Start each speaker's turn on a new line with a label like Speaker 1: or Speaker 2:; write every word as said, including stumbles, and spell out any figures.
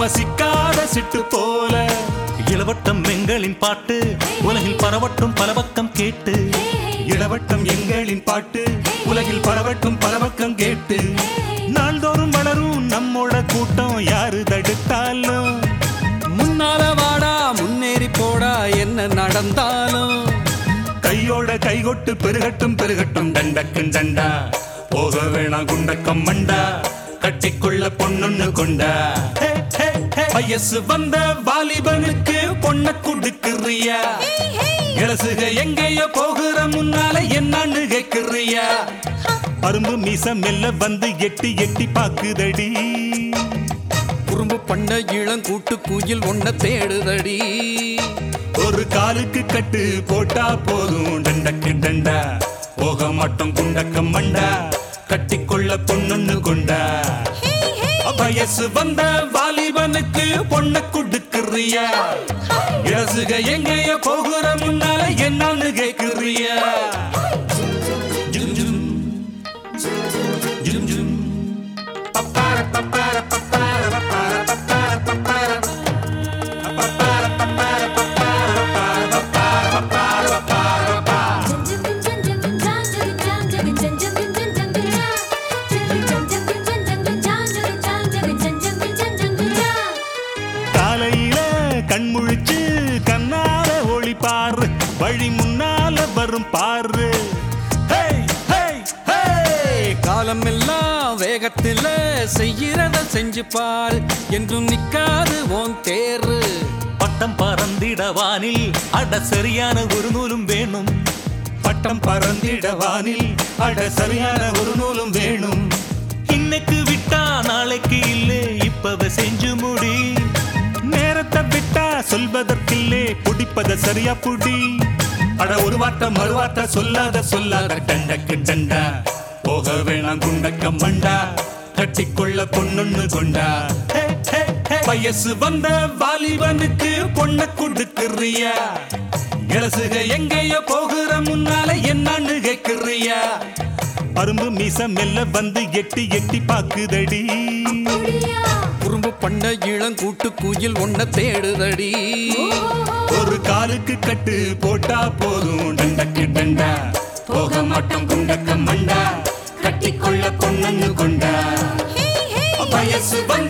Speaker 1: சிக்காத சிட்டு போல இளவட்டம் எங்களின் பாட்டு உலகில் பரவட்டும் பல பக்கம் கேட்டு இளவட்டம் எங்களின் பாட்டு உலகில் பரவட்டும் பல பக்கம் கேட்டு நாள்தோறும் வளரும் நம்மோட கூட்டம் யாரு தடுத்தாலும்
Speaker 2: முன்னால வாடா முன்னேறி போடா என்ன நடந்தாலும்
Speaker 1: கையோட கைகொட்டு பெருகட்டும் பெருகட்டும் தண்டக்கும் தண்டா போக வேணாம் குண்டக்கம் மண்டா கட்டிக்கொள்ள பொண்ணொன்னு கொண்டா வயசு வந்த வாலிபனுக்கு பொண்ண குடுக்குறியா இளசுக எங்கேயோ போகிற முன்னால என்னன்னு கேக்குறியா அரும்பு மீச மெல்ல வந்து எட்டி எட்டி பாக்குதடி
Speaker 2: குறும்பு பண்ண இளங்கூட்டு குயில் ஒன்ன தேடுதடி
Speaker 1: ஒரு காலுக்கு கட்டு போட்டா போதும் டண்டக்கு டண்டா போக மாட்டோம் குண்டக்கம் மண்டா கட்டிக்கொள்ள பொண்ணொன்னு கொண்டா வயசு வந்த வாலிபனுக்கு பொண்ண குடுக்குறியா இளசுக எங்கேயோ போகிற முன்னால என்னன்னு கேக்குறியா கண்முழிச்சு கண்ணால ஒளி பாரு வழி முன்னால வரும் பாரு
Speaker 2: காலம் எல்லாம் வேகத்துல செய்யறத செஞ்சு பாரு என்றும் நிக்காது ஓன் தேரு
Speaker 1: பட்டம் பறந்திடவானில் அட சரியான ஒரு நூலும் வேணும் பட்டம் பறந்திடவானில் அட சரியான ஒரு நூலும் வேணும் இன்னைக்கு விட்டா நாளைக்கு இல்லை இப்பவ செஞ்சு முடி நேரத்தை விட்டா சொல்வதற்கில்லே புடிப்பத சரியா புடி அட ஒரு வார்த்தை மறுவார்த்தை சொல்லாத சொல்லாத டண்டக்கு டண்டா போக வேணாம் குண்டக்கம் மண்டா கட்டிக்கொள்ள பொண்ணொன்னு கொண்டா வயசு வந்த வாலிபனுக்கு பொண்ண குடுக்குறியா இளசுக எங்கேயோ போகிற முன்னால என்னன்னு கேக்குறியா அரும்பு மீச மெல்ல வந்து எட்டி எட்டி பாக்குதடி
Speaker 2: குறும்பு பண்ண இளங்கூட்டு குயில் ஒன்ன தேடுதடி
Speaker 1: ஒரு காலுக்கு கட்டு போட்டா போதும் டண்டக்கு டண்டா போக மாட்டோம் குண்டக்கம் மண்டா கட்டிக்கொள்ள பொண்ணொன்னு கொண்டா வயசு வந்த